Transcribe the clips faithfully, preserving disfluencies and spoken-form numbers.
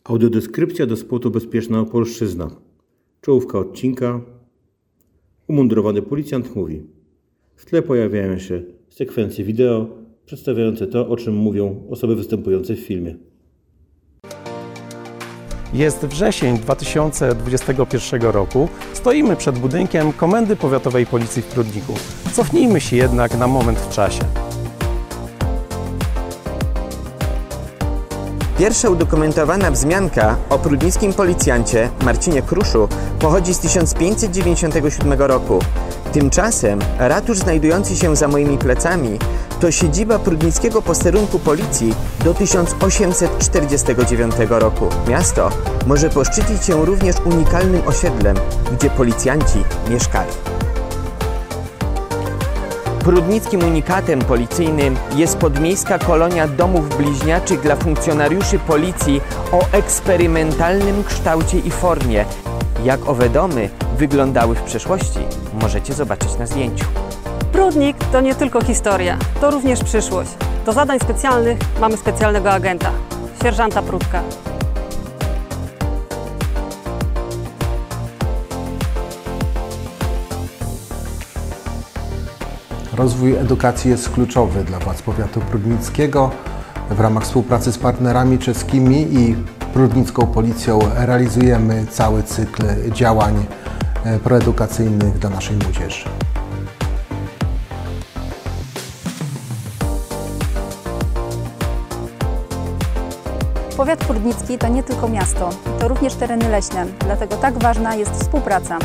Audiodeskrypcja do spotu Bezpieczna Opolszczyzna. Czołówka odcinka. Umundurowany policjant mówi. W tle pojawiają się sekwencje wideo przedstawiające to, o czym mówią osoby występujące w filmie. Jest wrzesień dwa tysiące dwudziestego pierwszego roku. Stoimy przed budynkiem Komendy Powiatowej Policji w Prudniku. Cofnijmy się jednak na moment w czasie. Pierwsza udokumentowana wzmianka o prudnickim policjancie Marcinie Kruszu pochodzi z tysiąc pięćset dziewięćdziesiątego siódmego roku. Tymczasem ratusz znajdujący się za moimi plecami to siedziba prudnickiego posterunku policji do tysiąc osiemset czterdziestego dziewiątego roku. Miasto może poszczycić się również unikalnym osiedlem, gdzie policjanci mieszkali. Prudnickim unikatem policyjnym jest podmiejska kolonia domów bliźniaczych dla funkcjonariuszy policji o eksperymentalnym kształcie i formie. Jak owe domy wyglądały w przeszłości, możecie zobaczyć na zdjęciu. Prudnik to nie tylko historia, to również przyszłość. Do zadań specjalnych mamy specjalnego agenta, sierżanta Prudka. Rozwój edukacji jest kluczowy dla władz powiatu prudnickiego. W ramach współpracy z partnerami czeskimi i prudnicką policją realizujemy cały cykl działań proedukacyjnych dla naszej młodzieży. Powiat prudnicki to nie tylko miasto, to również tereny leśne, dlatego tak ważna jest współpraca.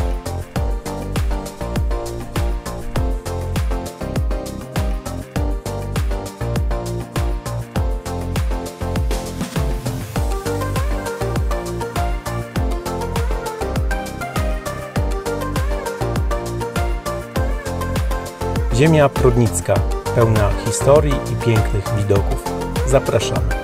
Ziemia prudnicka, pełna historii i pięknych widoków. Zapraszamy.